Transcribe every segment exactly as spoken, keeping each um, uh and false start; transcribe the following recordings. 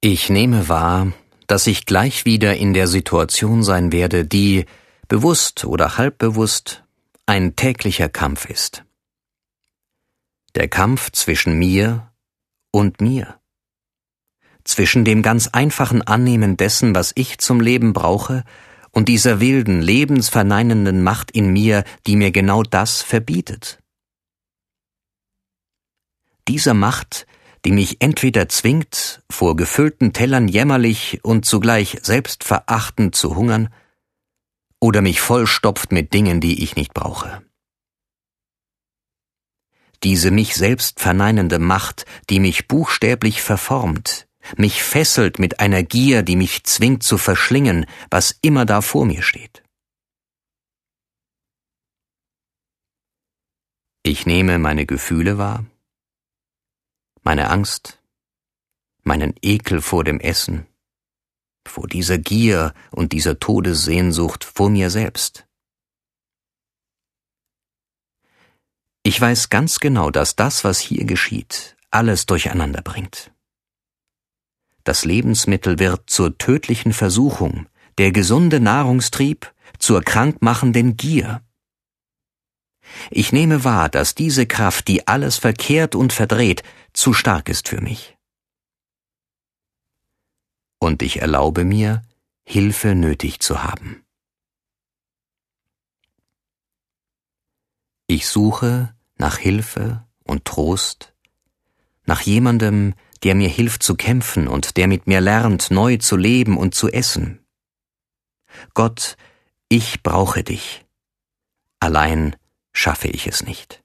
Ich nehme wahr, dass ich gleich wieder in der Situation sein werde, die, bewusst oder halbbewusst, ein täglicher Kampf ist. Der Kampf zwischen mir und mir. Zwischen dem ganz einfachen Annehmen dessen, was ich zum Leben brauche, und dieser wilden, lebensverneinenden Macht in mir, die mir genau das verbietet. Dieser Macht, die mich entweder zwingt, vor gefüllten Tellern jämmerlich und zugleich selbstverachtend zu hungern, oder mich vollstopft mit Dingen, die ich nicht brauche. Diese mich selbst verneinende Macht, die mich buchstäblich verformt, mich fesselt mit einer Gier, die mich zwingt zu verschlingen, was immer da vor mir steht. Ich nehme meine Gefühle wahr, meine Angst, meinen Ekel vor dem Essen, vor dieser Gier und dieser Todessehnsucht vor mir selbst. Ich weiß ganz genau, dass das, was hier geschieht, alles durcheinander bringt. Das Lebensmittel wird zur tödlichen Versuchung, der gesunde Nahrungstrieb zur krankmachenden Gier. Ich nehme wahr, dass diese Kraft, die alles verkehrt und verdreht, zu stark ist für mich. Und ich erlaube mir, Hilfe nötig zu haben. Ich suche nach Hilfe und Trost, nach jemandem, der mir hilft zu kämpfen und der mit mir lernt, neu zu leben und zu essen. Gott, ich brauche dich. Allein schaffe ich es nicht.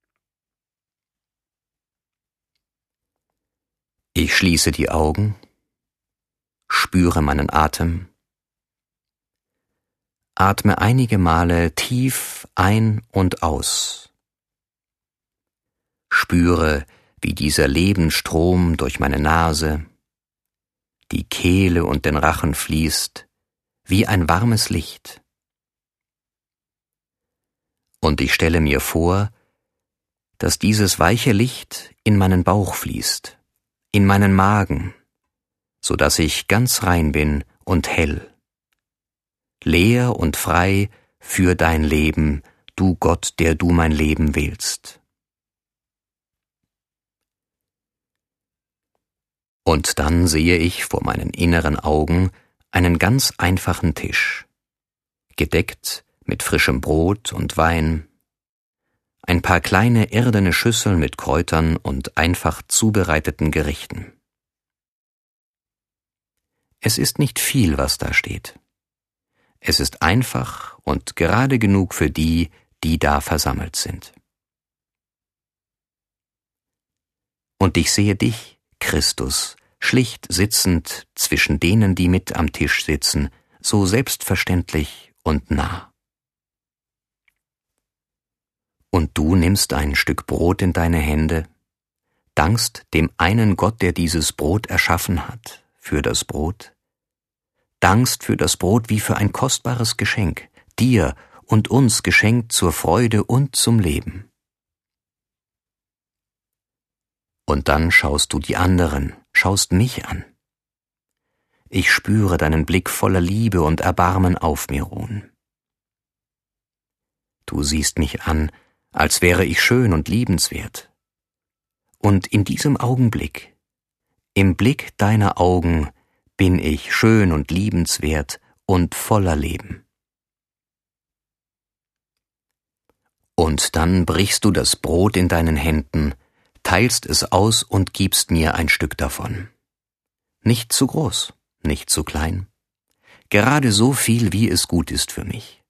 Ich schließe die Augen, spüre meinen Atem, atme einige Male tief ein und aus, spüre, wie dieser Lebensstrom durch meine Nase, die Kehle und den Rachen fließt, wie ein warmes Licht. Und ich stelle mir vor, dass dieses weiche Licht in meinen Bauch fließt, in meinen Magen, so dass ich ganz rein bin und hell, leer und frei für dein Leben, du Gott, der du mein Leben willst. Und dann sehe ich vor meinen inneren Augen einen ganz einfachen Tisch, gedeckt mit frischem Brot und Wein, ein paar kleine irdene Schüsseln mit Kräutern und einfach zubereiteten Gerichten. Es ist nicht viel, was da steht. Es ist einfach und gerade genug für die, die da versammelt sind. Und ich sehe dich, Christus, schlicht sitzend zwischen denen, die mit am Tisch sitzen, so selbstverständlich und nah. Und du nimmst ein Stück Brot in deine Hände, dankst dem einen Gott, der dieses Brot erschaffen hat, für das Brot, dankst für das Brot wie für ein kostbares Geschenk, dir und uns geschenkt zur Freude und zum Leben. Und dann schaust du die anderen, schaust mich an. Ich spüre deinen Blick voller Liebe und Erbarmen auf mir ruhen. Du siehst mich an, als wäre ich schön und liebenswert. Und in diesem Augenblick, im Blick deiner Augen, bin ich schön und liebenswert und voller Leben. Und dann brichst du das Brot in deinen Händen, teilst es aus und gibst mir ein Stück davon. Nicht zu groß, nicht zu klein, gerade so viel, wie es gut ist für mich.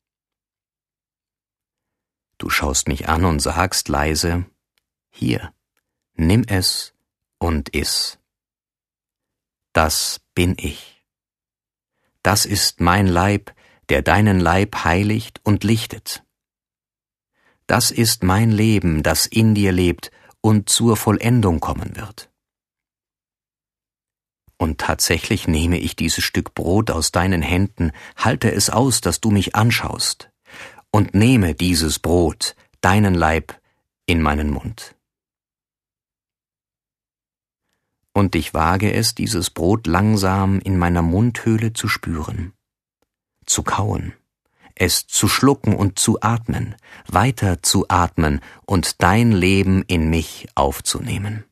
Du schaust mich an und sagst leise, hier, nimm es und iss. Das bin ich. Das ist mein Leib, der deinen Leib heiligt und lichtet. Das ist mein Leben, das in dir lebt und zur Vollendung kommen wird. Und tatsächlich nehme ich dieses Stück Brot aus deinen Händen, halte es aus, dass du mich anschaust, und nehme dieses Brot, deinen Leib, in meinen Mund. und ich wage es, dieses Brot langsam in meiner Mundhöhle zu spüren, zu kauen, es zu schlucken und zu atmen, weiter zu atmen und dein Leben in mich aufzunehmen.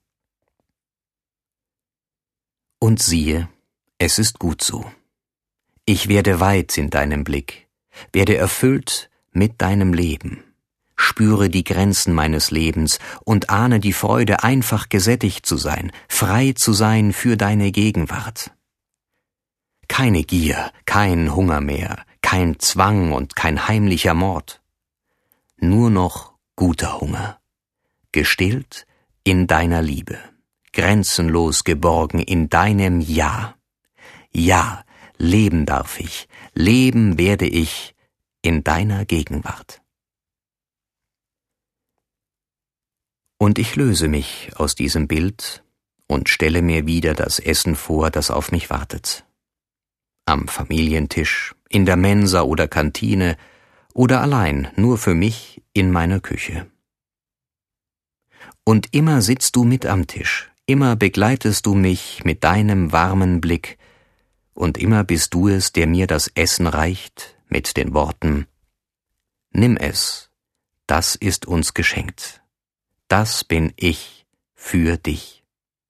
Und siehe, es ist gut so. Ich werde weit in deinem Blick, werde erfüllt mit deinem Leben, spüre die Grenzen meines Lebens und ahne die Freude, einfach gesättigt zu sein, frei zu sein für deine Gegenwart. Keine Gier, kein Hunger mehr, kein Zwang und kein heimlicher Mord. Nur noch guter Hunger, gestillt in deiner Liebe, grenzenlos geborgen in deinem Ja. Ja, leben darf ich, leben werde ich in deiner Gegenwart. Und ich löse mich aus diesem Bild und stelle mir wieder das Essen vor, das auf mich wartet. Am Familientisch, in der Mensa oder Kantine oder allein nur für mich in meiner Küche. Und immer sitzt du mit am Tisch, immer begleitest du mich mit deinem warmen Blick, und immer bist du es, der mir das Essen reicht mit den Worten: Nimm es, das ist uns geschenkt, das bin ich für dich.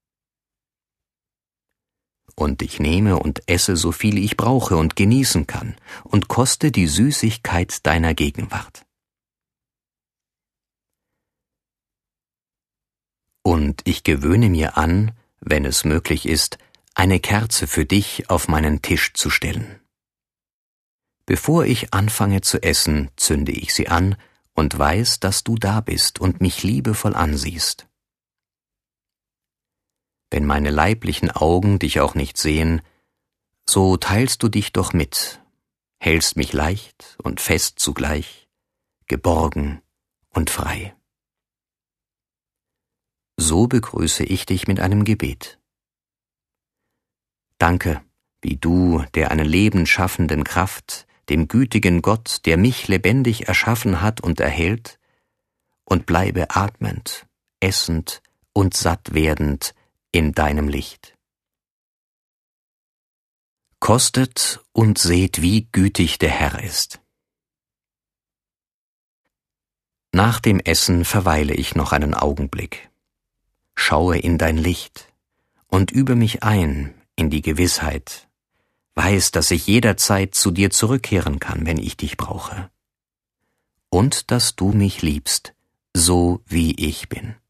Und ich nehme und esse so viel ich brauche und genießen kann und koste die Süßigkeit deiner Gegenwart. Und ich gewöhne mir an, wenn es möglich ist, eine Kerze für dich auf meinen Tisch zu stellen. Bevor ich anfange zu essen, zünde ich sie an und weiß, dass du da bist und mich liebevoll ansiehst. Wenn meine leiblichen Augen dich auch nicht sehen, so teilst du dich doch mit, hältst mich leicht und fest zugleich, geborgen und frei. So begrüße ich dich mit einem Gebet. Danke, wie du, der eine lebensschaffenden Kraft, dem gütigen Gott, der mich lebendig erschaffen hat und erhält, und bleibe atmend, essend und satt werdend in deinem Licht. Kostet und seht, wie gütig der Herr ist. Nach dem Essen verweile ich noch einen Augenblick, schaue in dein Licht und übe mich ein in die Gewissheit, weiß, dass ich jederzeit zu dir zurückkehren kann, wenn ich dich brauche, und dass du mich liebst, so wie ich bin.